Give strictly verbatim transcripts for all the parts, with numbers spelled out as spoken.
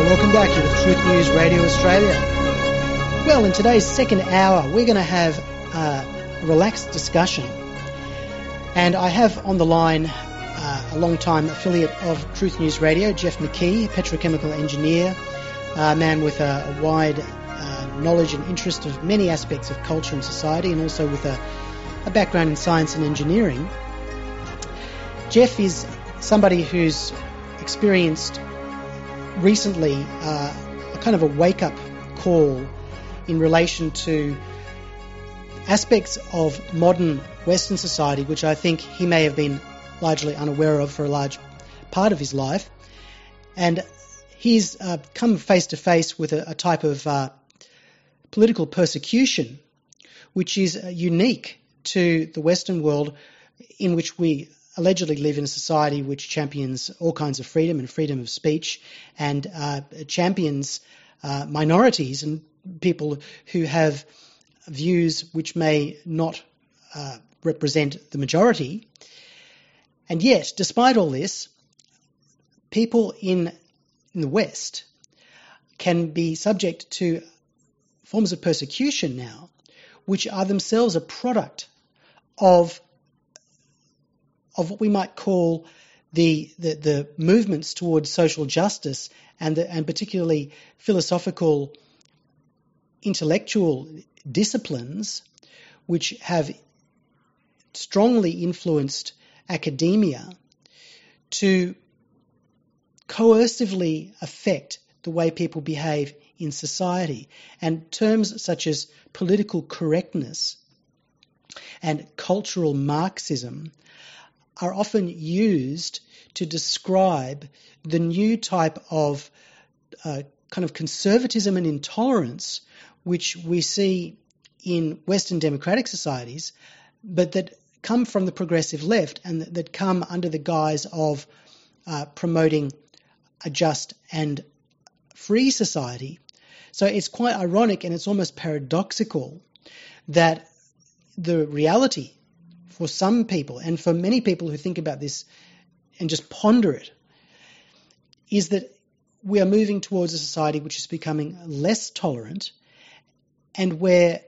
Welcome back to the Truth News Radio Australia. Well, in today's second hour, we're going to have uh, a relaxed discussion. And I have on the line uh, a long-time affiliate of Truth News Radio, Jeff McKee, petrochemical engineer, a man with a, a wide uh, knowledge and interest of many aspects of culture and society, and also with a, a background in science and engineering. Jeff is somebody who's experienced recently uh, a kind of a wake-up call in relation to aspects of modern Western society, which I think he may have been largely unaware of for a large part of his life. And he's uh, come face-to-face with a, a type of uh, political persecution which is uh, unique to the Western world, in which we allegedly live in a society which champions all kinds of freedom and freedom of speech, and uh, champions uh, minorities and people who have views which may not uh, represent the majority. And yet, despite all this, people in, in the West can be subject to forms of persecution now, which are themselves a product of of what we might call the, the, the movements towards social justice and, the, and particularly philosophical, intellectual disciplines which have strongly influenced academia to coercively affect the way people behave in society. And terms such as political correctness and cultural Marxism are often used to describe the new type of uh, kind of conservatism and intolerance which we see in Western democratic societies, but that come from the progressive left and that, that come under the guise of uh, promoting a just and free society. So it's quite ironic and it's almost paradoxical that the reality for some people, and for many people who think about this and just ponder it, is that we are moving towards a society which is becoming less tolerant, and where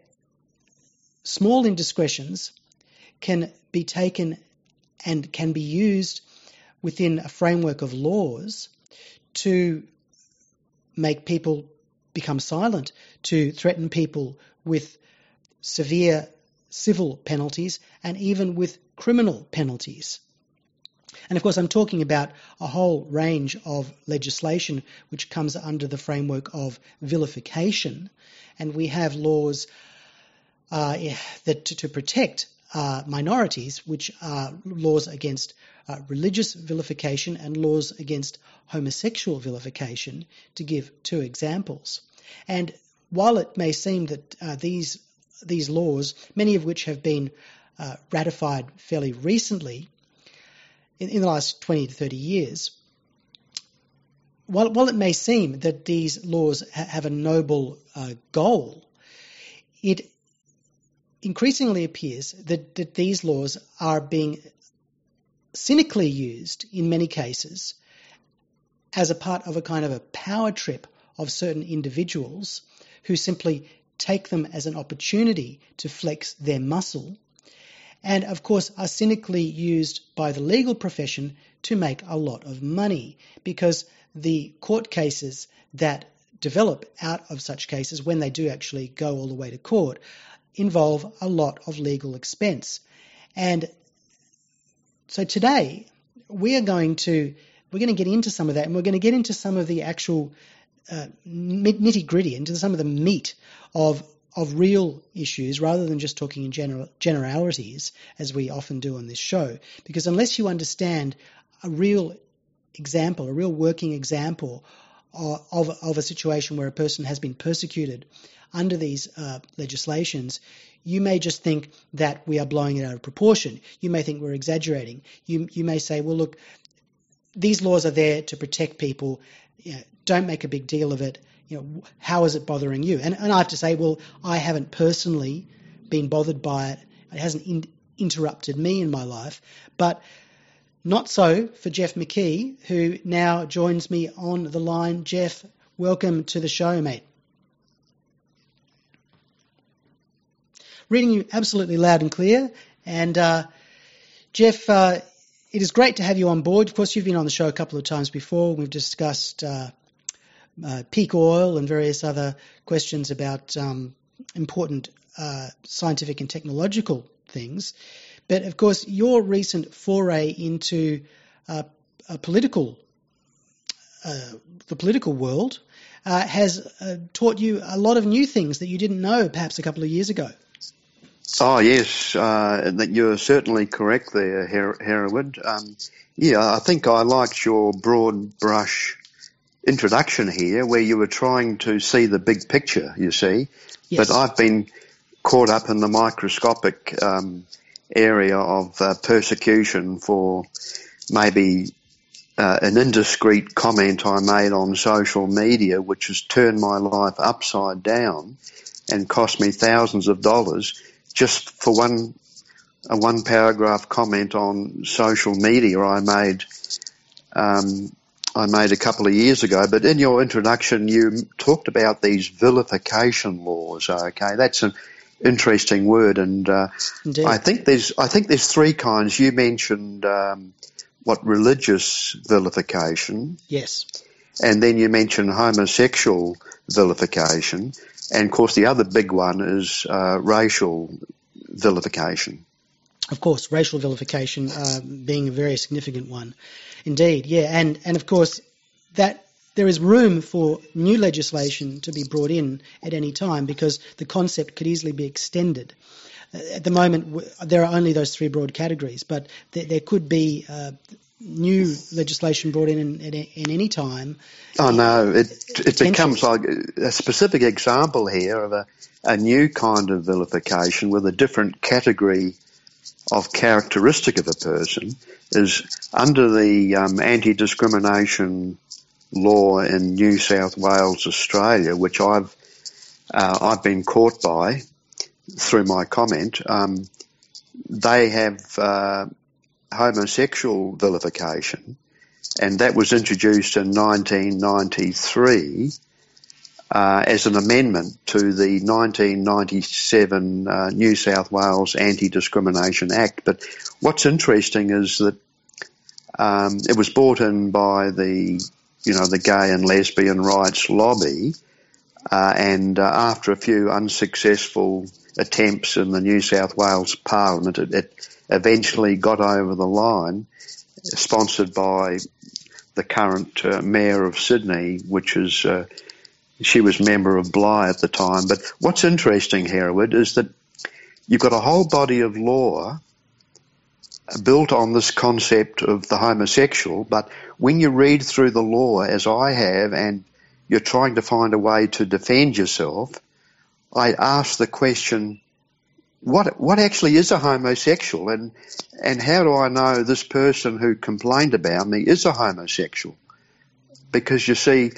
small indiscretions can be taken and can be used within a framework of laws to make people become silent, to threaten people with severe civil penalties and even with criminal penalties. And of course, I'm talking about a whole range of legislation which comes under the framework of vilification. And we have laws uh, that to, to protect uh, minorities, which are laws against uh, religious vilification and laws against homosexual vilification, to give two examples. And while it may seem that uh, these these laws, many of which have been uh, ratified fairly recently, in, in the last twenty to thirty years, while, while it may seem that these laws ha- have a noble uh, goal, it increasingly appears that, that these laws are being cynically used in many cases as a part of a kind of a power trip of certain individuals who simply take them as an opportunity to flex their muscle, and of course are cynically used by the legal profession to make a lot of money, because the court cases that develop out of such cases, when they do actually go all the way to court, involve a lot of legal expense. And so today we are going to we're going to get into some of that, and we're going to get into some of the actual uh, nitty-gritty, into some of the meat of of real issues, rather than just talking in general, generalities, as we often do on this show. Because unless you understand a real example, a real working example of, of, of a situation where a person has been persecuted under these uh, legislations, you may just think that we are blowing it out of proportion. You may think we're exaggerating. You, you may say, well, look, these laws are there to protect people. You know, don't make a big deal of it. You know, how is it bothering you? And, and I have to say, well, I haven't personally been bothered by it. It hasn't in, interrupted me in my life. But not so for Jeff McKee, who now joins me on the line. Jeff, welcome to the show, mate. Reading you absolutely loud and clear. And uh, Jeff, uh, it is great to have you on board. Of course, you've been on the show a couple of times before. We've discussed uh, uh, peak oil and various other questions about um, important uh, scientific and technological things. But, of course, your recent foray into uh, a political, uh, the political world uh, has uh, taught you a lot of new things that you didn't know perhaps a couple of years ago. Oh, yes, uh, that you're certainly correct there, Her- Hereward. Um, yeah, I think I liked your broad brush introduction here where you were trying to see the big picture, you see. Yes. But I've been caught up in the microscopic um, area of uh, persecution for maybe uh, an indiscreet comment I made on social media, which has turned my life upside down and cost me thousands of dollars just for one a one paragraph comment on social media I made um, I made a couple of years ago. But in your introduction, you talked about these vilification laws. Okay, that's an interesting word, and uh, I think there's I think there's three kinds. You mentioned um, what religious vilification, yes, and then you mentioned homosexual vilification. And, of course, the other big one is uh, racial vilification. Of course, racial vilification uh, being a very significant one. Indeed, yeah. And, and, of course, that there is room for new legislation to be brought in at any time because the concept could easily be extended. Uh, at the moment, w- there are only those three broad categories, but th- there could be uh, new legislation brought in in, in, in any time. Oh, no, it it becomes like a specific example here of a, a new kind of vilification with a different category of characteristic of a person is under the um, anti-discrimination law in New South Wales, Australia, which I've uh, I've been caught by through my comment. Um, they have uh, homosexual vilification, and that was introduced in nineteen ninety-three uh, as an amendment to the nineteen ninety-seven uh, New South Wales Anti-Discrimination Act. But what's interesting is that um, it was brought in by the, you know, the gay and lesbian rights lobby, uh, and uh, after a few unsuccessful attempts in the New South Wales Parliament, it, it eventually got over the line, sponsored by the current uh, Mayor of Sydney, which is, uh, she was member of Bligh at the time. But what's interesting, Hereward, is that you've got a whole body of law built on this concept of the homosexual, but when you read through the law, as I have, and you're trying to find a way to defend yourself, I ask the question, What what actually is a homosexual, and and how do I know this person who complained about me is a homosexual? Because you see,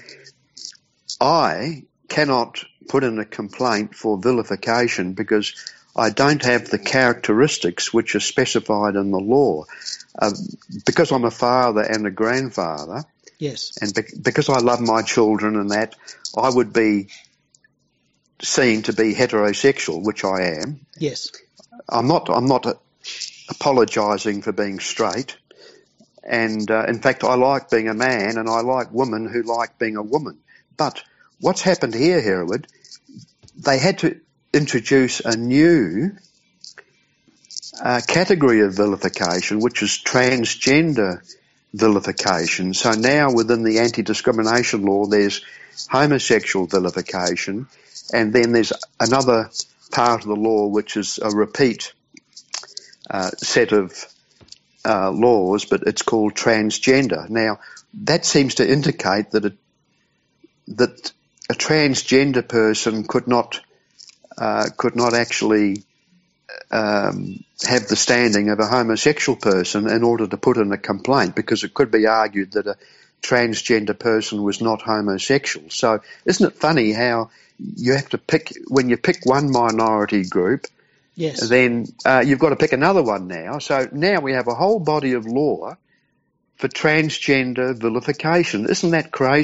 I cannot put in a complaint for vilification because I don't have the characteristics which are specified in the law. Uh, because I'm a father and a grandfather, yes, and be- because I love my children and that, I would be seen to be heterosexual, which I am. Yes. I'm not. I'm not apologising for being straight, and uh, in fact, I like being a man, and I like women who like being a woman. But what's happened here, Hereward? They had to introduce a new uh, category of vilification, which is transgender vilification. So now, within the anti-discrimination law, there's homosexual vilification, and then there's another part of the law which is a repeat uh, set of uh, laws, but it's called transgender. Now, that seems to indicate that a, that a transgender person could not uh, could not actually um, have the standing of a homosexual person in order to put in a complaint, because it could be argued that a transgender person was not homosexual. So isn't it funny how you have to pick, when you pick one minority group, yes, then uh, you've got to pick another one now. So now we have a whole body of law for transgender vilification. Isn't that crazy?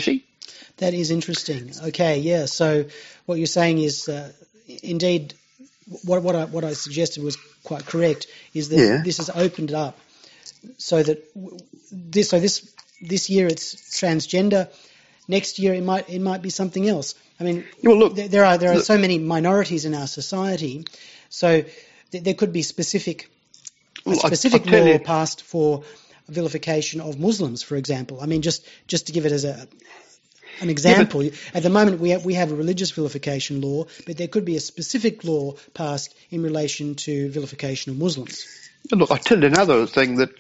That is interesting. Okay, yeah. So what you're saying is, uh, indeed, what what I what I suggested was quite correct. Is that Yeah. this has opened it up so that w- this so this this year it's transgender. Next year it might it might be something else. I mean, Well, look, there, there are there are look, so many minorities in our society, so th- there could be specific a well, I- specific I'll tell law you- passed for vilification of Muslims, for example. I mean, just just to give it as a an example, at the moment we have, we have a religious vilification law, but there could be a specific law passed in relation to vilification of Muslims. Look, I tell you another thing that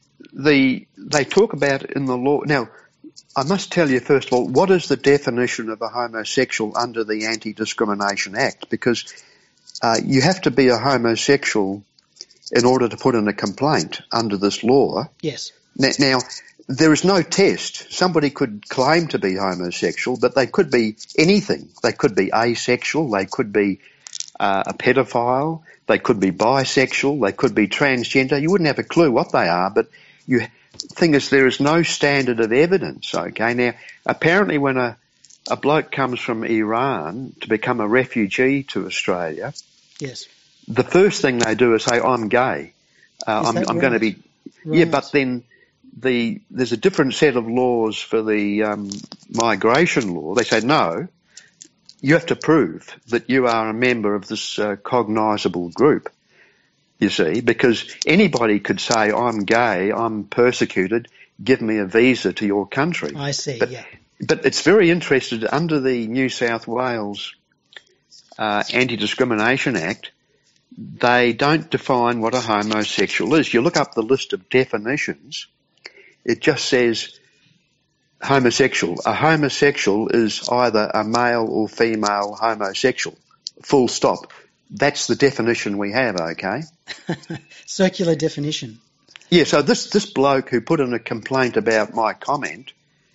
the they talk about in the law. Now, I must tell you first of all, what is the definition of a homosexual under the Anti-Discrimination Act? Because uh, you have to be a homosexual in order to put in a complaint under this law. Yes. Now, now there is no test. Somebody could claim to be homosexual, but they could be anything. They could be asexual. They could be uh, a pedophile. They could be bisexual. They could be transgender. You wouldn't have a clue what they are, but you thing is there is no standard of evidence, okay? Now, apparently when a, a bloke comes from Iran to become a refugee to Australia, Yes. the first thing they do is say, I'm gay. Uh, Is I'm, that I'm going to right? be... Yeah, Right. but then the there's a different set of laws for the um, migration law. They say, no, you have to prove that you are a member of this uh, cognisable group, you see, because anybody could say, I'm gay, I'm persecuted, give me a visa to your country. I see, but, yeah. But it's very interesting, under the New South Wales uh, Anti-Discrimination Act, they don't define what a homosexual is. You look up the list of definitions, it just says homosexual. A homosexual is either a male or female homosexual, full stop. That's the definition we have, okay? Circular definition. Yeah, so this, this bloke who put in a complaint about my comment,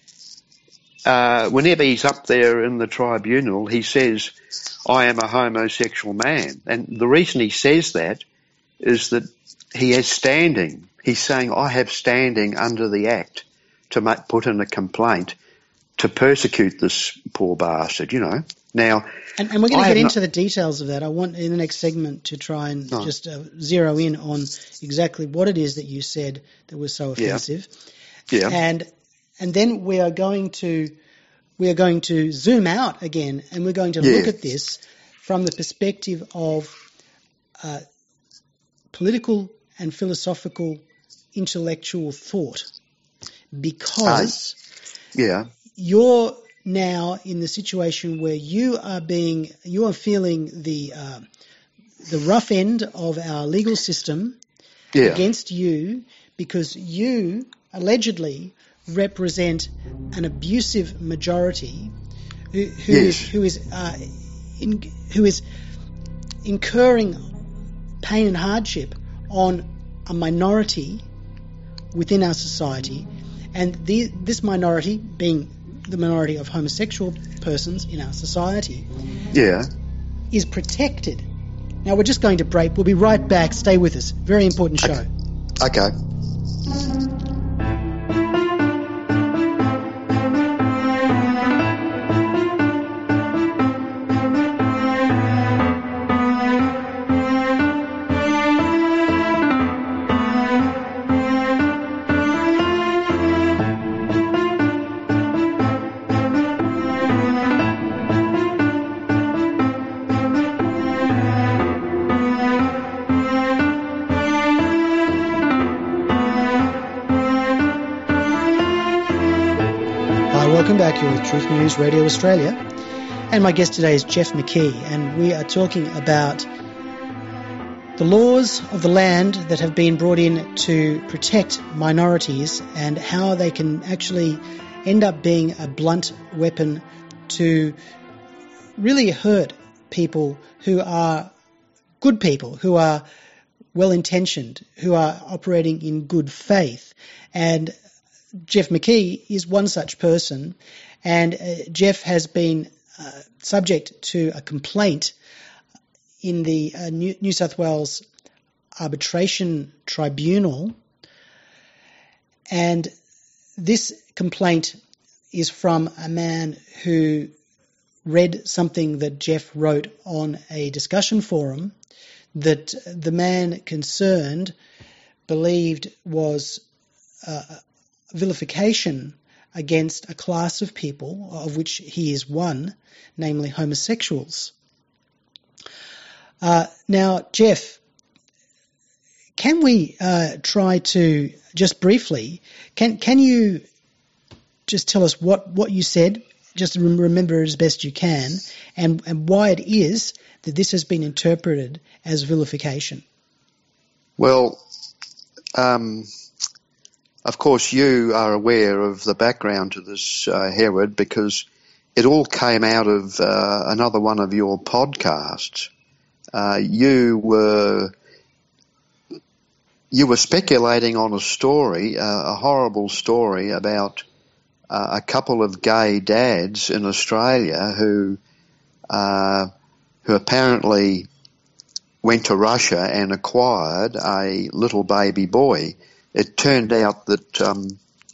uh, whenever he's up there in the tribunal, he says, I am a homosexual man. And the reason he says that is that he has standing. He's saying, I have standing under the Act to make, put in a complaint to persecute this poor bastard, you know. Now, And, and we're going I to get have into not- the details of that. I want in the next segment to try and Oh. just uh, zero in on exactly what it is that you said that was so Yeah. offensive. Yeah. And and then we are going to we are going to zoom out again, and we're going to Yeah. look at this from the perspective of uh, political and philosophical intellectual thought, because yeah, you're now in the situation where you are being, you are feeling the uh, the rough end of our legal system yeah, against you, because you allegedly represent an abusive majority who, who Yes. is who is uh, in, who is incurring pain and hardship on a minority within our society, and the, this minority being the minority of homosexual persons in our society yeah. is protected. Now we're just going to break. We'll be right back. Stay with us. Very important show. Okay. Hi, welcome back. You're with Truth News Radio Australia. And my guest today is Jeff McKee, and we are talking about the laws of the land that have been brought in to protect minorities and how they can actually end up being a blunt weapon to really hurt people who are good people, who are well-intentioned, who are operating in good faith. And Jeff McKee is one such person, and uh, Jeff has been uh, subject to a complaint in the uh, New, New South Wales Arbitration Tribunal, and this complaint is from a man who read something that Jeff wrote on a discussion forum that the man concerned believed was uh, vilification against a class of people, of which he is one, namely homosexuals. Uh, now, Jeff, can we uh, try to, just briefly, can can you just tell us what, what you said, just remember it as best you can, and, and why it is that this has been interpreted as vilification? Well, um, of course you are aware of the background to this, uh, Herod, because it all came out of uh, another one of your podcasts. Uh, you were you were speculating on a story, uh, a horrible story about uh, a couple of gay dads in Australia who uh, who apparently went to Russia and acquired a little baby boy. It turned out that um,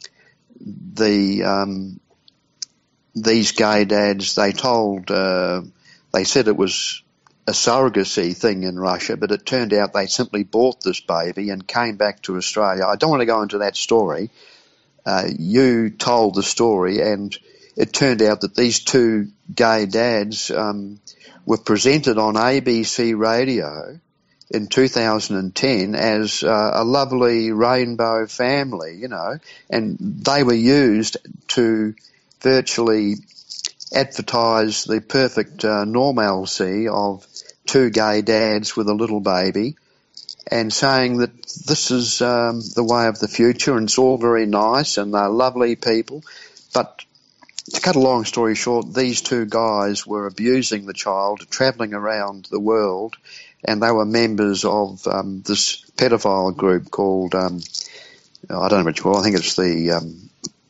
the um, these gay dads, they told, uh, they said it was a surrogacy thing in Russia, but it turned out they simply bought this baby and came back to Australia. I don't want to go into that story. Uh, you told the story, and it turned out that these two gay dads um, were presented on A B C radio in two thousand ten as uh, a lovely rainbow family, you know, and they were used to virtually advertise the perfect uh, normalcy of two gay dads with a little baby, and saying that this is um, the way of the future and it's all very nice and they're lovely people. But to cut a long story short, these two guys were abusing the child, travelling around the world, and they were members of um, this pedophile group called, um, I don't know what you call it, I think it's the um,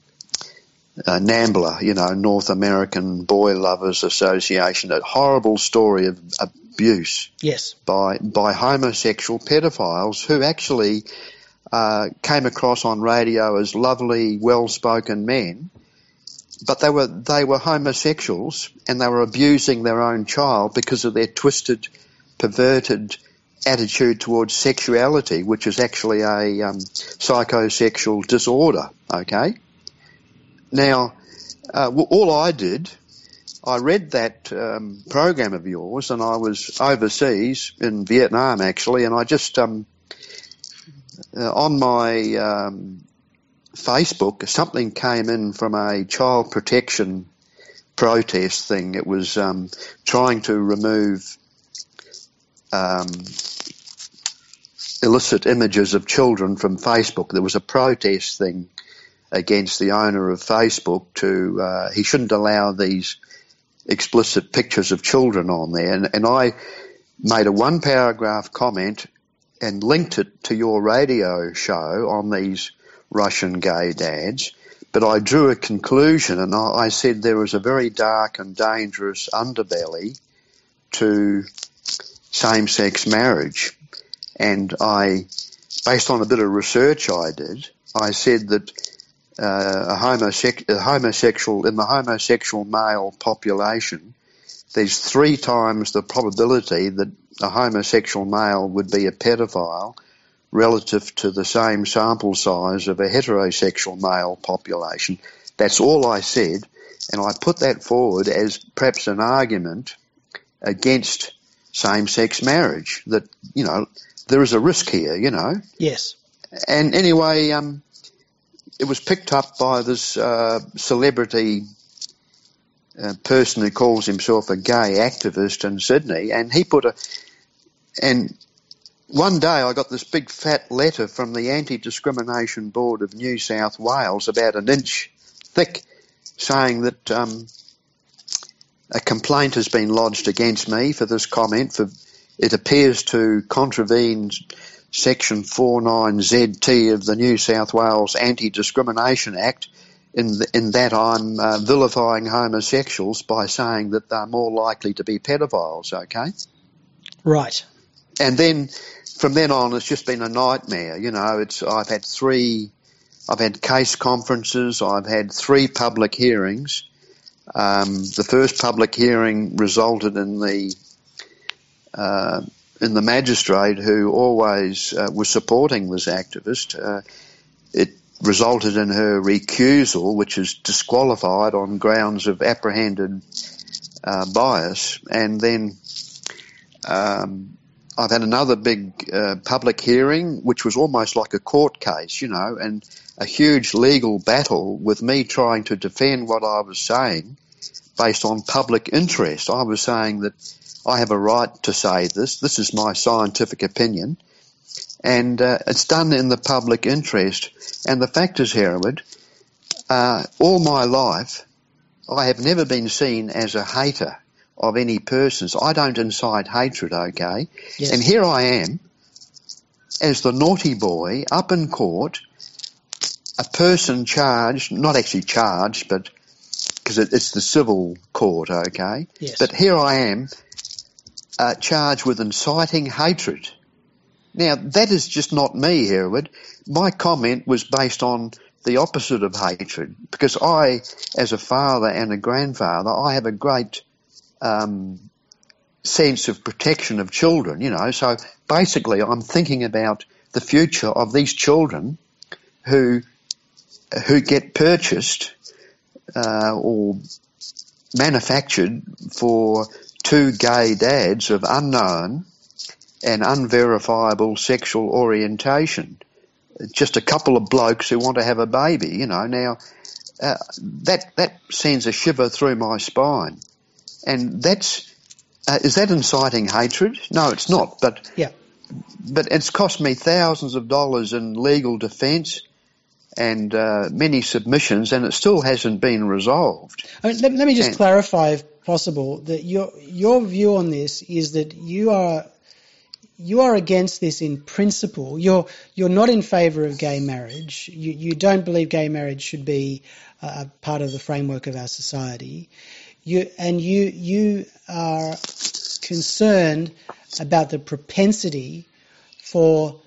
uh, NAMBLA, you know, North American Boy Lovers Association. A horrible story of abuse yes. by by homosexual pedophiles who actually uh, came across on radio as lovely, well-spoken men. But they were they were homosexuals, and they were abusing their own child because of their twisted, perverted attitude towards sexuality, which is actually a um, psychosexual disorder. Okay. Now, uh, all I did, I read that um, program of yours, and I was overseas in Vietnam actually, and I just um, uh, on my um, Facebook, something came in from a child protection protest thing. It was um, trying to remove um, illicit images of children from Facebook. There was a protest thing against the owner of Facebook to, uh, he shouldn't allow these explicit pictures of children on there. And, and I made a one paragraph comment and linked it to your radio show on these Russian gay dads, but I drew a conclusion, and I, I said there was a very dark and dangerous underbelly to same-sex marriage. And I, based on a bit of research I did, I said that uh, a, homosexual, a homosexual, in the homosexual male population, there's three times the probability that a homosexual male would be a pedophile relative to the same sample size of a heterosexual male population. That's all I said, and I put that forward as perhaps an argument against same-sex marriage, that, you know, there is a risk here, you know. Yes. And anyway, um, it was picked up by this uh, celebrity uh, person who calls himself a gay activist in Sydney, and he put a... and one day I got this big fat letter from the Anti-Discrimination Board of New South Wales, about an inch thick, saying that um, a complaint has been lodged against me for this comment. For it appears to contravene Section forty-nine Z T of the New South Wales Anti-Discrimination Act, in, the, in that I'm uh, vilifying homosexuals by saying that they're more likely to be pedophiles, okay? Right. And then from then on, it's just been a nightmare. You know, it's I've had three I've had case conferences. I've had three public hearings. Um, the first public hearing resulted in the uh, in the magistrate who always uh, was supporting this activist. Uh, it resulted in her recusal, which is disqualified on grounds of apprehended uh, bias. And then um, I've had another big uh, public hearing, which was almost like a court case, you know, and a huge legal battle with me trying to defend what I was saying based on public interest. I was saying that I have a right to say this. This is my scientific opinion. And uh, it's done in the public interest. And the fact is, Hereward, uh, all my life, I have never been seen as a hater of any persons. I don't incite hatred, okay? Yes. And here I am, as the naughty boy, up in court, a person charged, not actually charged, but because it, it's the civil court, okay? Yes. But here I am, uh, charged with inciting hatred. Now, that is just not me, Hereward. My comment was based on the opposite of hatred, because I, as a father and a grandfather, I have a great um, sense of protection of children, you know. So basically I'm thinking about the future of these children who who get purchased uh, or manufactured for two gay dads of unknown and unverifiable sexual orientation. Just a couple of blokes who want to have a baby, you know. Now, uh, that that sends a shiver through my spine. And that's, uh, is that inciting hatred? No, it's not. But yeah. But it's cost me thousands of dollars in legal defence and uh, many submissions, and it still hasn't been resolved. I mean, let, let me just and, clarify, if possible, that your your view on this is that you are you are against this in principle. You're you're not in favour of gay marriage. You you don't believe gay marriage should be a part of the framework of our society. You and you you are concerned about the propensity for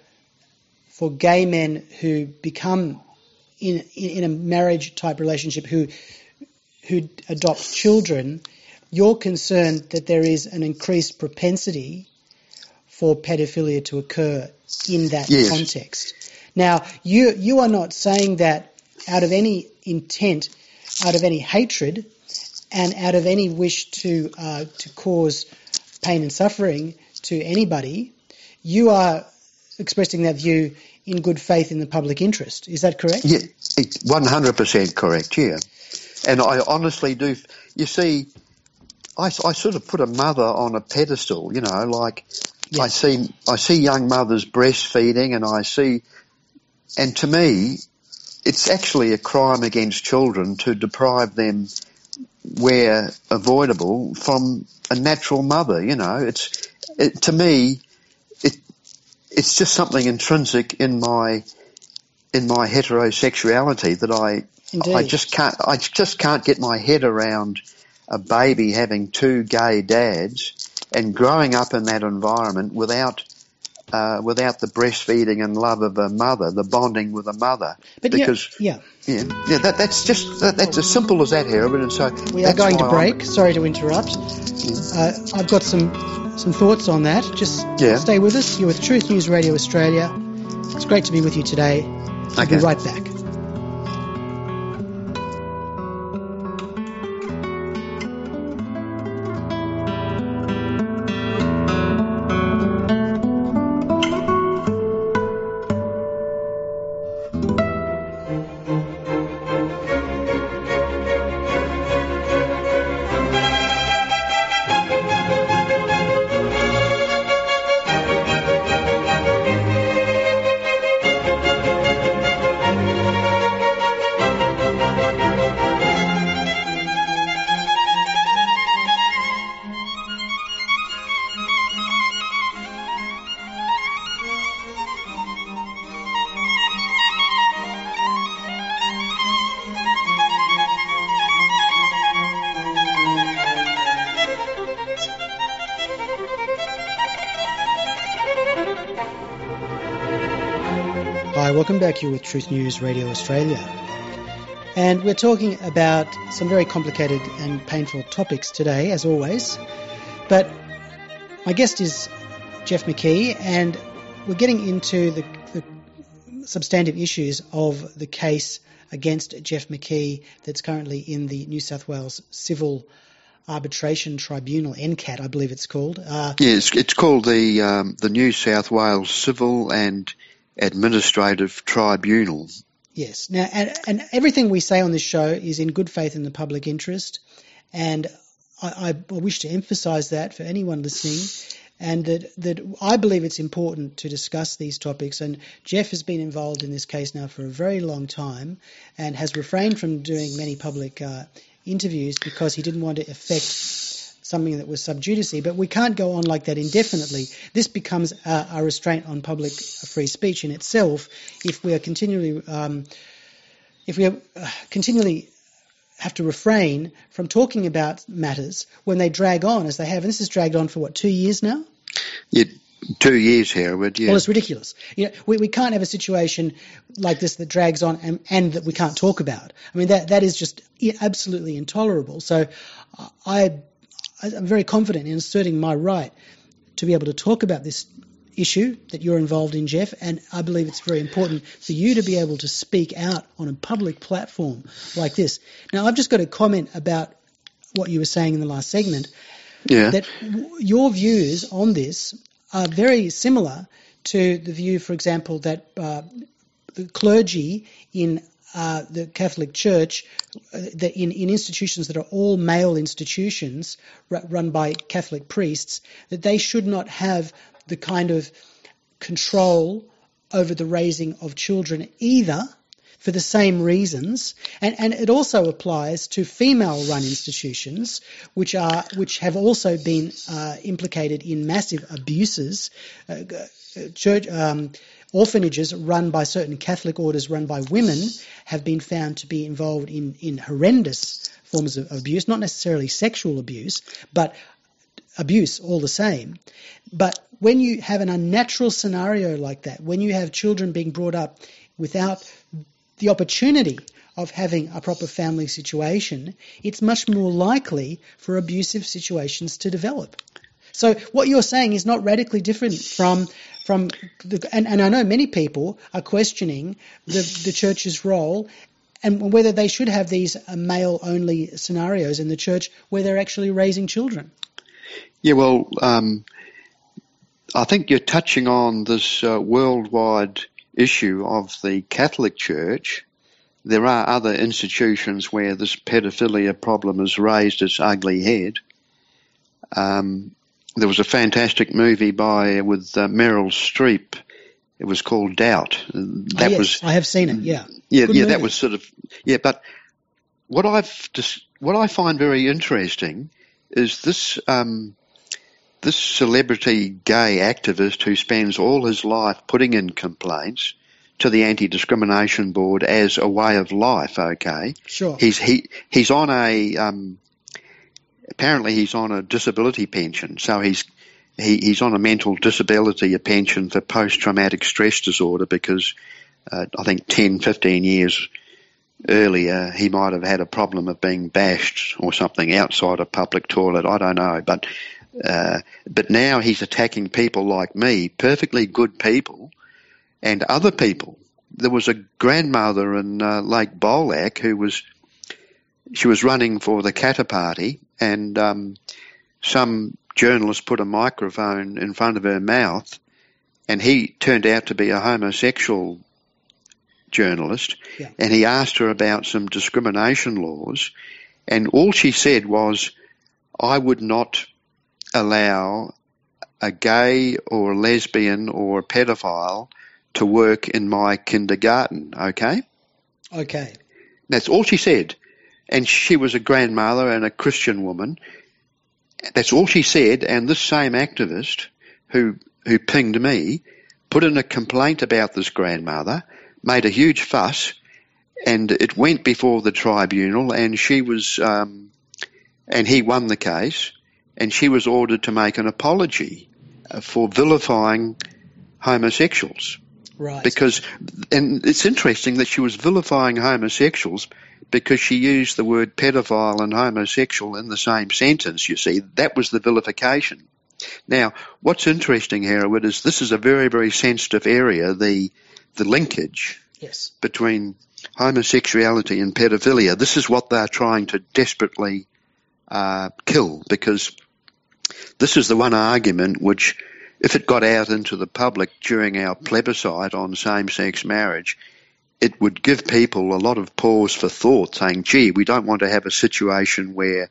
for gay men who become in in a marriage type relationship who who adopt children. You're concerned that there is an increased propensity for pedophilia to occur in that yes. context. Now, you you are not saying that out of any intent, out of any hatred, and out of any wish to uh, to cause pain and suffering to anybody. You are expressing that view in good faith in the public interest. Is that correct? Yeah, one hundred percent correct, yeah. And I honestly do. You see, I, I sort of put a mother on a pedestal, you know, like yes. I see I see young mothers breastfeeding, and I see, and to me, it's actually a crime against children to deprive them, where avoidable, from a natural mother. You know, it's it, to me, it it's just something intrinsic in my in my heterosexuality that I Indeed. I just can't I just can't get my head around a baby having two gay dads and growing up in that environment without uh, without the breastfeeding and love of a mother, the bonding with a mother. But because yeah, yeah, yeah, yeah that, that's just that, that's as simple as that, Hereward. And so we are going to break. I'm, Sorry to interrupt. Yeah. Uh, I've got some some thoughts on that. Just yeah. stay with us. You're with Truth News Radio Australia. It's great to be with you today. We'll okay. be right back. welcome back. You're with Truth News Radio Australia. And we're talking about some very complicated and painful topics today, as always. But my guest is Geoff McKee, and we're getting into the, the substantive issues of the case against Geoff McKee that's currently in the New South Wales Civil Arbitration Tribunal, N C A T, I believe it's called. Uh, yes, it's called the um, the New South Wales Civil and Administrative Tribunal. Yes. Now, and, and everything we say on this show is in good faith in the public interest, and I, I wish to emphasise that for anyone listening, and that, that I believe it's important to discuss these topics. And Geoff has been involved in this case now for a very long time and has refrained from doing many public uh, interviews because he didn't want to affect something that was sub judice, but we can't go on like that indefinitely. This becomes a, a restraint on public free speech in itself if we are continually, um, if we are, uh, continually have to refrain from talking about matters when they drag on as they have. And this has dragged on for what, two years now? Yeah, two years, Hereward. Yeah. Well, it's ridiculous. You know, we, we can't have a situation like this that drags on and, and that we can't talk about. I mean, that that is just absolutely intolerable. So I. I'm very confident in asserting my right to be able to talk about this issue that you're involved in, Geoff, and I believe it's very important for you to be able to speak out on a public platform like this. Now, I've just got a comment about what you were saying in the last segment, yeah. that w- your views on this are very similar to the view, for example, that uh, the clergy in Uh, the Catholic Church, uh, that in, in institutions that are all male institutions r- run by Catholic priests, that they should not have the kind of control over the raising of children either, for the same reasons. And, and it also applies to female-run institutions, which are which have also been uh, implicated in massive abuses. Uh, church. Um, Orphanages run by certain Catholic orders run by women have been found to be involved in, in horrendous forms of abuse, not necessarily sexual abuse, but abuse all the same. But when you have an unnatural scenario like that, when you have children being brought up without the opportunity of having a proper family situation, it's much more likely for abusive situations to develop. So what you're saying is not radically different from from the, and, and I know many people are questioning the, the church's role and whether they should have these male-only scenarios in the church where they're actually raising children. Yeah, well, um, I think you're touching on this uh, worldwide issue of the Catholic Church. There are other institutions where this pedophilia problem has raised its ugly head. Um, There was a fantastic movie by with uh, Meryl Streep. It was called Doubt. That oh, yes, was I have seen it. Yeah, yeah, Good yeah. movie. That was sort of yeah. But what I've just what I find very interesting is this um, this celebrity gay activist who spends all his life putting in complaints to the Anti-Discrimination Board as a way of life. Okay, sure. He's he he's on a um, Apparently he's on a disability pension, so he's he, he's on a mental disability pension for post-traumatic stress disorder because uh, I think ten, fifteen years earlier he might have had a problem of being bashed or something outside a public toilet. I don't know, but uh, but now he's attacking people like me, perfectly good people, and other people. There was a grandmother in uh, Lake Bolac who was she was running for the Katter Party. And um, some journalist put a microphone in front of her mouth, and he turned out to be a homosexual journalist, yeah. and he asked her about some discrimination laws, and all she said was, I would not allow a gay or a lesbian or a pedophile to work in my kindergarten, okay? Okay. That's all she said. And she was a grandmother and a Christian woman. That's all she said. And this same activist who who pinged me put in a complaint about this grandmother, made a huge fuss, and it went before the tribunal. And she was, um, and he won the case. And she was ordered to make an apology for vilifying homosexuals. Right. Because, and it's interesting that she was vilifying homosexuals because she used the word pedophile and homosexual in the same sentence, you see. That was the vilification. Now, what's interesting, Hereward, is this is a very, very sensitive area, the the linkage yes. between homosexuality and pedophilia. This is what they're trying to desperately uh, kill, because this is the one argument which, if it got out into the public during our plebiscite on same-sex marriage, it would give people a lot of pause for thought, saying, gee, we don't want to have a situation where,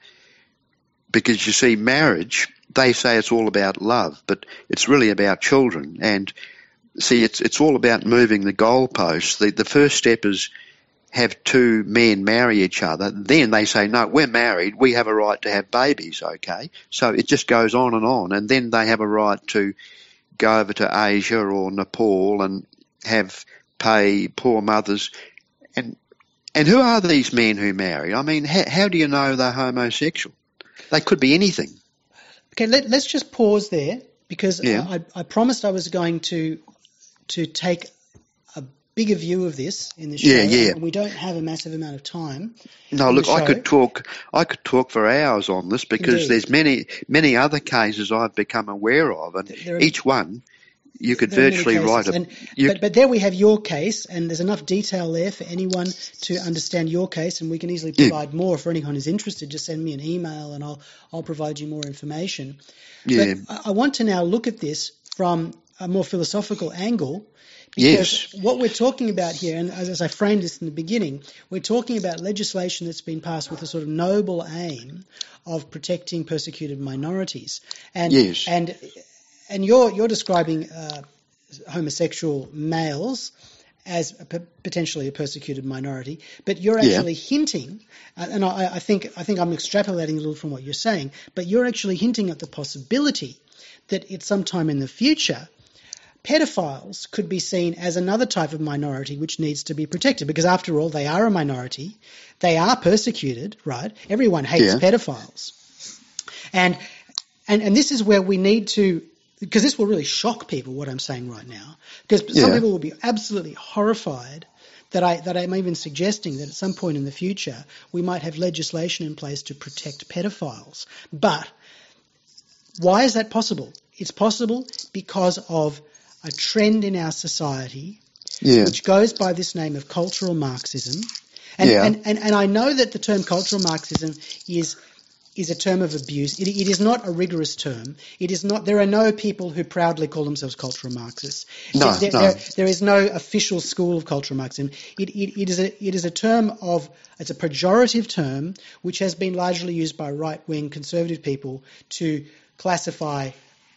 because you see, marriage, they say it's all about love, but it's really about children. And see, it's it's all about moving the goalposts. The, the first step is have two men marry each other. Then they say, no, we're married. We have a right to have babies, okay? So it just goes on and on. And then they have a right to go over to Asia or Nepal and have pay poor mothers. And and who are these men who marry? I mean, how, how do you know they're homosexual? They could be anything. Okay, let, let's just pause there, because yeah. I, I promised I was going to to take a bigger view of this in the show. Yeah, yeah. And we don't have a massive amount of time. No, look, I could talk. I could talk for hours on this, because Indeed. there's many, many other cases I've become aware of, and are, each one you could there virtually write a. And, you, but, but there we have your case, and there's enough detail there for anyone to understand your case, and we can easily provide yeah. more for anyone who's interested. Just send me an email, and I'll I'll provide you more information. Yeah. But I, I want to now look at this from a more philosophical angle. Because yes. what we're talking about here, and as I framed this in the beginning, we're talking about legislation that's been passed with a sort of noble aim of protecting persecuted minorities. And yes. and and you're you're describing uh, homosexual males as a p- potentially a persecuted minority, but you're actually yeah. hinting, uh, and I, I think I think I'm extrapolating a little from what you're saying, but you're actually hinting at the possibility that at some time in the future, pedophiles could be seen as another type of minority which needs to be protected, because after all, they are a minority. They are persecuted, right? Everyone hates yeah. pedophiles. And, and and this is where we need to, because this will really shock people, what I'm saying right now, because some yeah. people will be absolutely horrified that, I, that I'm even suggesting that at some point in the future we might have legislation in place to protect pedophiles. But why is that possible? It's possible because of a trend in our society yeah. which goes by this name of cultural Marxism. And, yeah. and, and, and I know that the term cultural Marxism is is a term of abuse. It, it is not a rigorous term. It is not. There are no people who proudly call themselves cultural Marxists. No, there, no. There, there is no official school of cultural Marxism. It, it, it is a it is a term of it's a pejorative term which has been largely used by right-wing conservative people to classify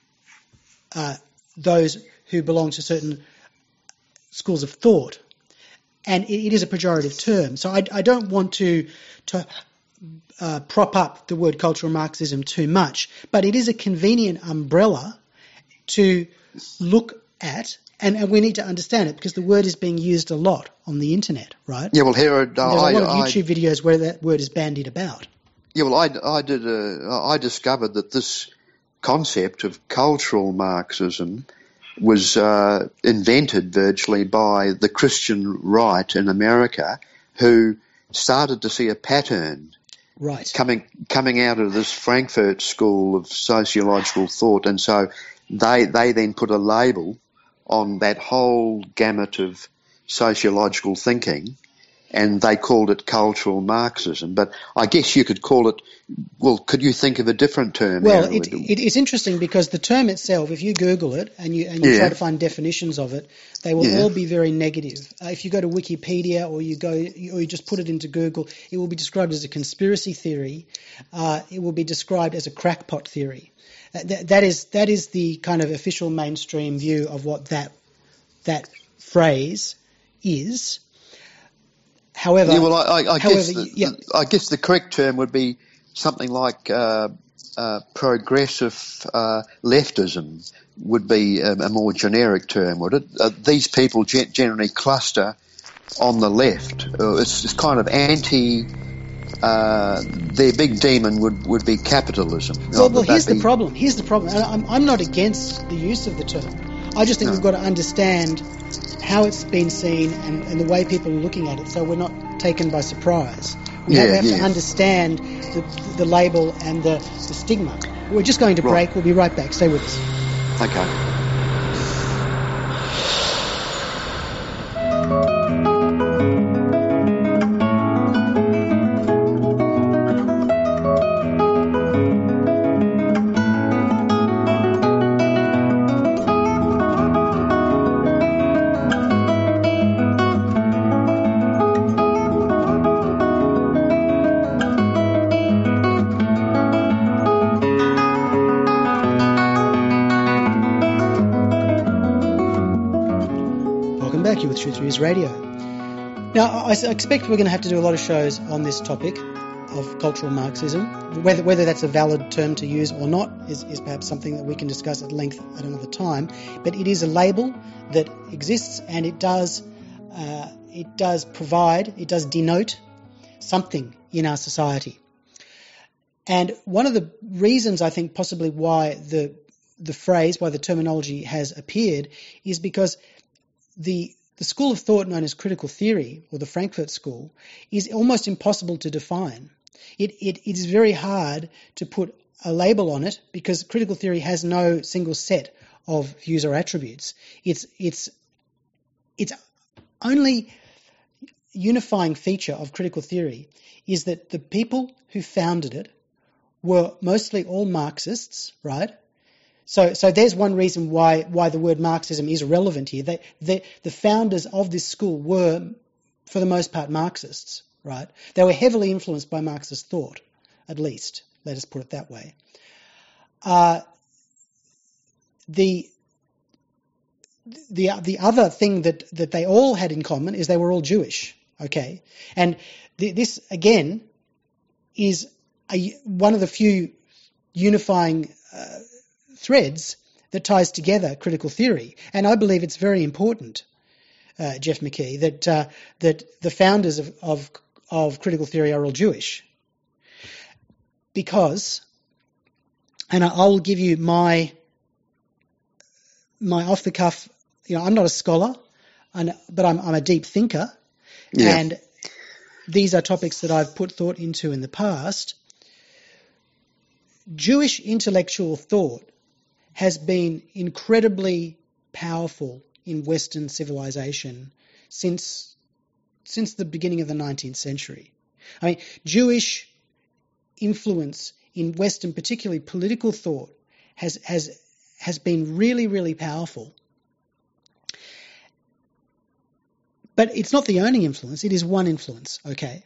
uh, those who belong to certain schools of thought, and it, it is a pejorative term. So I, I don't want to to uh, prop up the word cultural Marxism too much, but it is a convenient umbrella to look at, and, and we need to understand it because the word is being used a lot on the internet, right? Yeah, well, Herod, uh, there's a I, lot of I, YouTube videos where that word is bandied about. Yeah, well, I, I did. A, I discovered that this concept of cultural Marxism was uh, invented virtually by the Christian right in America, who started to see a pattern right. coming coming out of this Frankfurt School of Sociological Thought, and so they they then put a label on that whole gamut of sociological thinking, and they called it cultural Marxism. But I guess you could call it, well, could you think of a different term? Well, it, it, it's interesting because the term itself, if you Google it and you and you yeah. try to find definitions of it, they will yeah. all be very negative. Uh, if you go to Wikipedia or you go or you just put it into Google, it will be described as a conspiracy theory. Uh, it will be described as a crackpot theory. Uh, th- that is that is the kind of official mainstream view of what that that phrase is. However, yeah, well, I, I, I however, guess the, yeah. the, I guess the correct term would be something like uh, uh, progressive uh, leftism would be a, a more generic term, would it? Uh, these people ge- generally cluster on the left. Uh, it's, it's kind of anti. Uh, their big demon would, would be capitalism. Well, oh, well here's be... the problem. Here's the problem. I'm, I'm not against the use of the term. I just think no. we've got to understand how it's been seen and, and the way people are looking at it, so we're not taken by surprise. We Yeah, have, we have yeah. to understand the, the label and the, the stigma. We're just going to break. Right. We'll be right back. Stay with us. Okay. Welcome back. You're with Truth News Radio. Now, I expect we're going to have to do a lot of shows on this topic of cultural Marxism. Whether whether that's a valid term to use or not is, is perhaps something that we can discuss at length at another time. But it is a label that exists, and it does uh, it does provide, it does denote something in our society. And one of the reasons I think possibly why the the phrase, why the terminology has appeared, is because the the school of thought known as critical theory, or the Frankfurt School, is almost impossible to define. It, it, it is very hard to put a label on it because critical theory has no single set of views or attributes. It's it's its only unifying feature of critical theory is that the people who founded it were mostly all Marxists, right? So, so there's one reason why why the word Marxism is relevant here. They, they, the founders of this school were, for the most part, Marxists, right? They were heavily influenced by Marxist thought, at least. Let us put it that way. Uh, the the the other thing that, that they all had in common is they were all Jewish, okay? And the, this again is a, one of the few unifying Uh, threads that ties together critical theory, and I believe it's very important, uh, Jeff McKee, that uh, that the founders of, of of critical theory are all Jewish, because, and I'll give you my my off the cuff. You know, I'm not a scholar, and, but I'm I'm a deep thinker, yeah. and these are topics that I've put thought into in the past. Jewish intellectual thought has been incredibly powerful in Western civilization since since the beginning of the nineteenth century. I mean, Jewish influence in Western, particularly political thought, has has has been really, really powerful. But it's not the only influence, it is one influence, okay?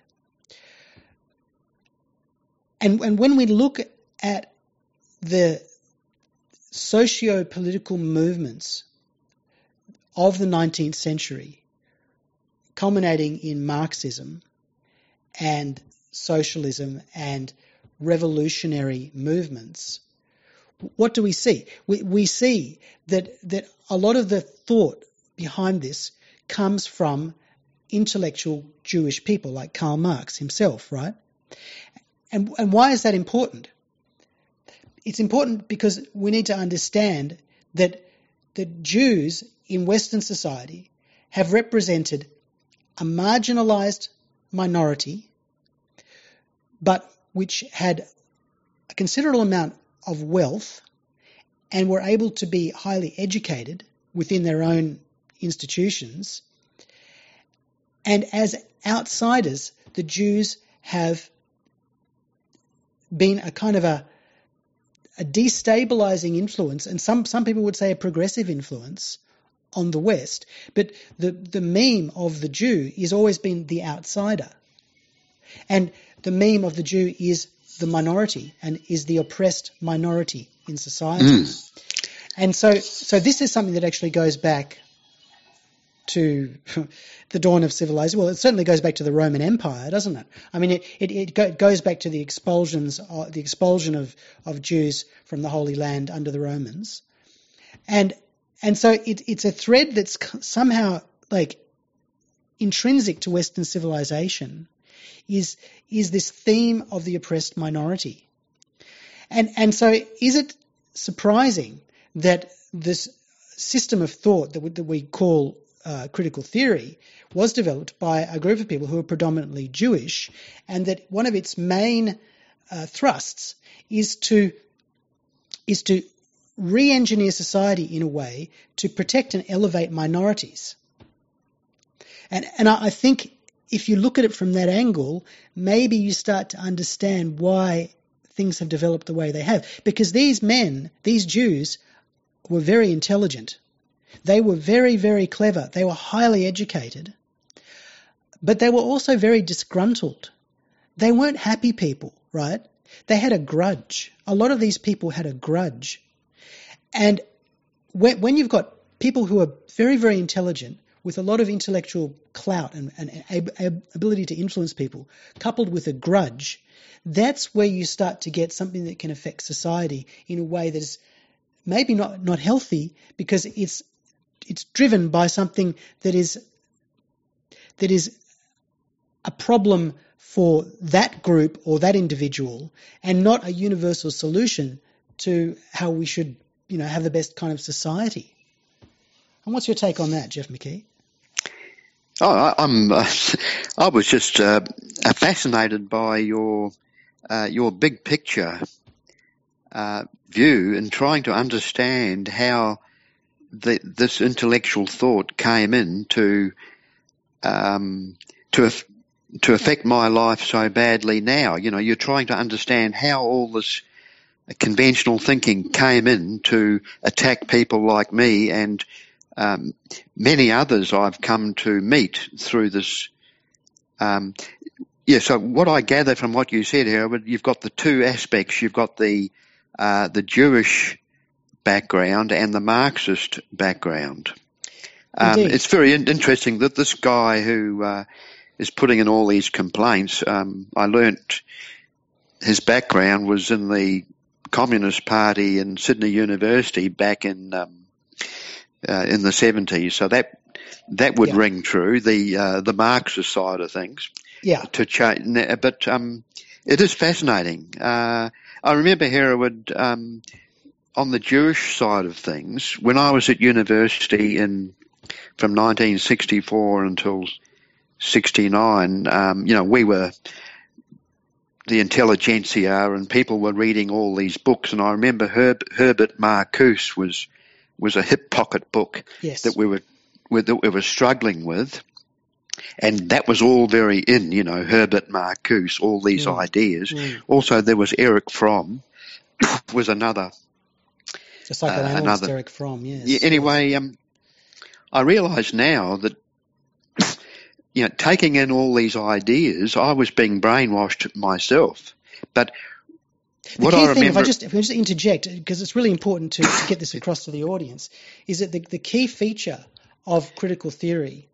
And and when we look at the socio-political movements of the nineteenth century, culminating in Marxism and socialism and revolutionary movements, what do we see? We, we see that, that a lot of the thought behind this comes from intellectual Jewish people like Karl Marx himself, right? And, and why is that important? It's important because we need to understand that the Jews in Western society have represented a marginalised minority, but which had a considerable amount of wealth and were able to be highly educated within their own institutions. And as outsiders, the Jews have been a kind of a a destabilizing influence, and some, some people would say a progressive influence on the West. But the, the meme of the Jew has always been the outsider. And the meme of the Jew is the minority and is the oppressed minority in society. Mm. And so, so this is something that actually goes back to the dawn of civilization. Well, it certainly goes back to the Roman Empire, doesn't it? I mean, it it, it go, goes back to the expulsions, uh, the expulsion of, of Jews from the Holy Land under the Romans, and and so it, it's a thread that's somehow like intrinsic to Western civilization, is is this theme of the oppressed minority, and and so is it surprising that this system of thought that we, that we call uh, critical theory was developed by a group of people who are predominantly Jewish, and that one of its main uh, thrusts is to is to re-engineer society in a way to protect and elevate minorities. And and I, I think if you look at it from that angle, maybe you start to understand why things have developed the way they have. Because these men, these Jews, were very intelligent. They were very, very clever. They were highly educated. But they were also very disgruntled. They weren't happy people, right? They had a grudge. A lot of these people had a grudge. And when, when you've got people who are very, very intelligent, with a lot of intellectual clout and, and ab- ab- ability to influence people, coupled with a grudge, that's where you start to get something that can affect society in a way that is maybe not, not healthy, because it's it's driven by something that is that is a problem for that group or that individual, and not a universal solution to how we should, you know, have the best kind of society. And what's your take on that, Jeff McKee? Oh, I, I'm. Uh, I was just uh, fascinated by your uh, your big picture uh, view and trying to understand how the, this intellectual thought came in to um, to to affect my life so badly now. You know, you're trying to understand how all this conventional thinking came in to attack people like me and um, many others I've come to meet through this. Um, yeah, so what I gather from what you said, Harold, you've got the two aspects. You've got the uh, the Jewish background and the Marxist background. Um, it's very in- interesting that this guy who uh, is putting in all these complaints, um, I learnt his background was in the Communist Party in Sydney University back in um, uh, in the seventies. So that that would yeah. ring true. The uh, the Marxist side of things. Yeah. To change, but um, it is fascinating. Uh, I remember Hereward um, on the Jewish side of things when I was at university in from nineteen sixty-four until sixty-nine. Um, you know, we were the intelligentsia, and people were reading all these books. And I remember Herb, Herbert Marcuse was was a hip pocket book yes. that we were that we were struggling with, and that was all very in. You know, Herbert Marcuse, all these mm. ideas. Mm. Also, there was Erich Fromm, was another. The psychoanalyst uh, another, Erich Fromm. Yes. Yeah, anyway, um, I realise now that, you know, taking in all these ideas, I was being brainwashed myself. But the what key I remember, thing, if I just if I just interject, because it's really important to, to get this across to the audience, is that the, the key feature of critical theory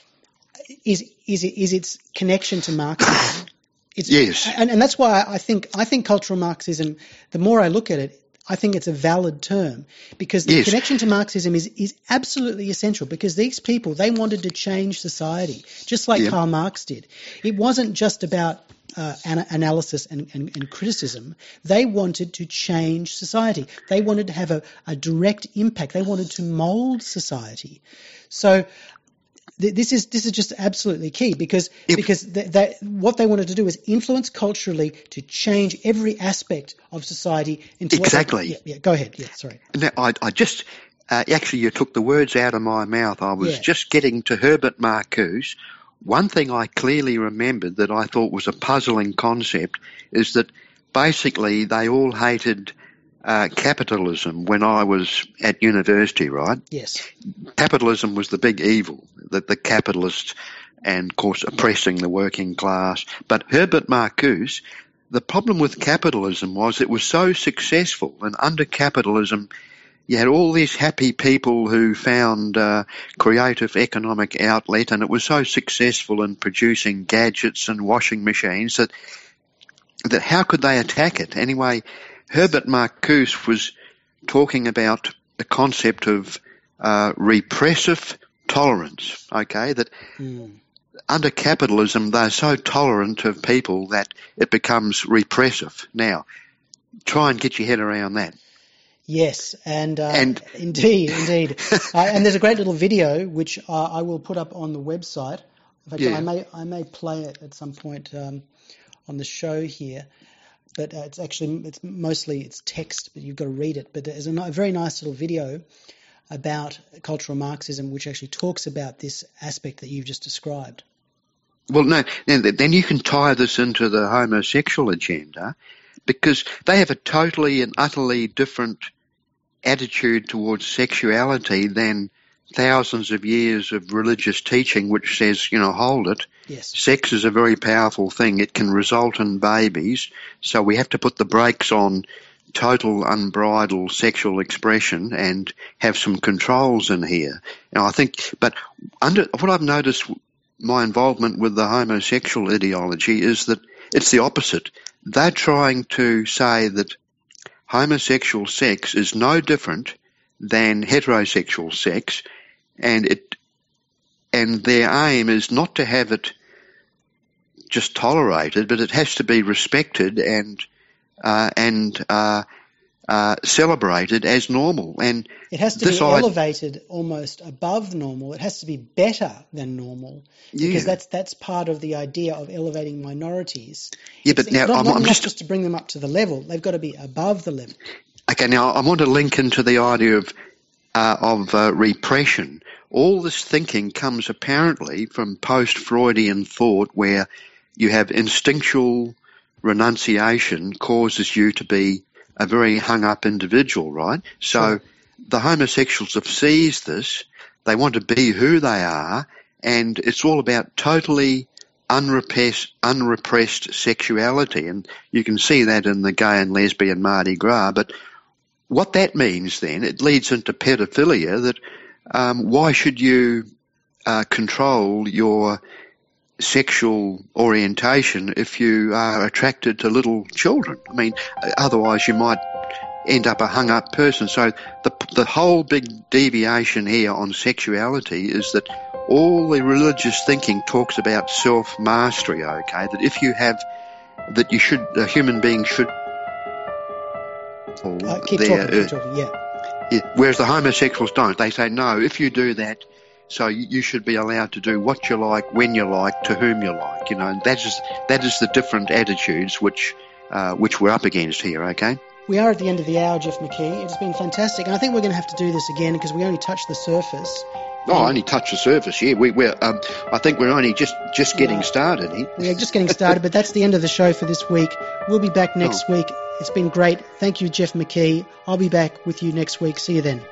is is is its connection to Marxism. It's, yes, and, and that's why I think I think cultural Marxism. The more I look at it, I think it's a valid term, because the yes. connection to Marxism is, is absolutely essential, because these people, they wanted to change society, just like yep. Karl Marx did. It wasn't just about uh, an- analysis and, and, and criticism. They wanted to change society. They wanted to have a, a direct impact. They wanted to mould society. So th- this is this is just absolutely key, because yep. because th- they, what they wanted to do is influence culturally to change every aspect of society into exactly. What they, yeah, yeah, go ahead. Yeah, sorry. Now, I, I just uh, actually you took the words out of my mouth. I was yeah. just getting to Herbert Marcuse. One thing I clearly remembered that I thought was a puzzling concept is that basically they all hated uh, capitalism when I was at university, right? Yes. Capitalism was the big evil, that the capitalists and, of course, oppressing the working class. But Herbert Marcuse, the problem with capitalism was it was so successful, and under capitalism you had all these happy people who found uh, creative economic outlet, and it was so successful in producing gadgets and washing machines that that how could they attack it? Anyway, Herbert Marcuse was talking about the concept of uh, repressive tolerance, okay, that mm. under capitalism they're so tolerant of people that it becomes repressive. Now, try and get your head around that. Yes, and, uh, And indeed, indeed. uh, and there's a great little video which uh, I will put up on the website. In fact, Yeah. I may I may play it at some point um, on the show here. But uh, it's actually it's mostly it's text, but you've got to read it. But there's a, a very nice little video about cultural Marxism, which actually talks about this aspect that you've just described. Well, no, then you can tie this into the homosexual agenda, because they have a totally and utterly different attitude towards sexuality than thousands of years of religious teaching, which says, you know, hold it. Yes. Sex is a very powerful thing. It can result in babies, so we have to put the brakes on total unbridled sexual expression and have some controls in here. Now, I think, but under what I've noticed, my involvement with the homosexual ideology is that it's the opposite. They're trying to say that homosexual sex is no different than heterosexual sex, and it and their aim is not to have it just tolerated, but it has to be respected and uh, and uh, uh, celebrated as normal. And it has to be elevated almost above normal. It has to be better than normal, because yeah. that's that's part of the idea of elevating minorities. Yeah, it's, but now it's not, I'm, not, I'm not just just to bring them up to the level; they've got to be above the level. Okay, now I want to link into the idea of uh, of uh, repression. All this thinking comes apparently from post-Freudian thought, where you have instinctual renunciation causes you to be a very hung-up individual, right? So sure. The homosexuals have seized this. They want to be who they are, and it's all about totally unrepressed, unrepressed sexuality. And you can see that in the gay and lesbian Mardi Gras. But what that means then, it leads into pedophilia, that um, why should you uh, control your sexual orientation if you are attracted to little children? I mean, otherwise you might end up a hung-up person. So the the whole big deviation here on sexuality is that all the religious thinking talks about self-mastery, okay, that if you have, that you should, a human being should... Uh, keep their, talking, keep talking, yeah. yeah. Whereas the homosexuals don't. They say, no, if you do that, so you should be allowed to do what you like, when you like, to whom you like. You know, and that is that is the different attitudes which uh, which we're up against here. Okay. We are at the end of the hour, Jeff McKee. It's been fantastic, and I think we're going to have to do this again because we only touched the surface. Oh, um, only touched the surface. Yeah, we, we're. Um, I think we're only just just getting yeah, started here. We're just getting started, but that's the end of the show for this week. We'll be back next oh. week. It's been great. Thank you, Jeff McKee. I'll be back with you next week. See you then.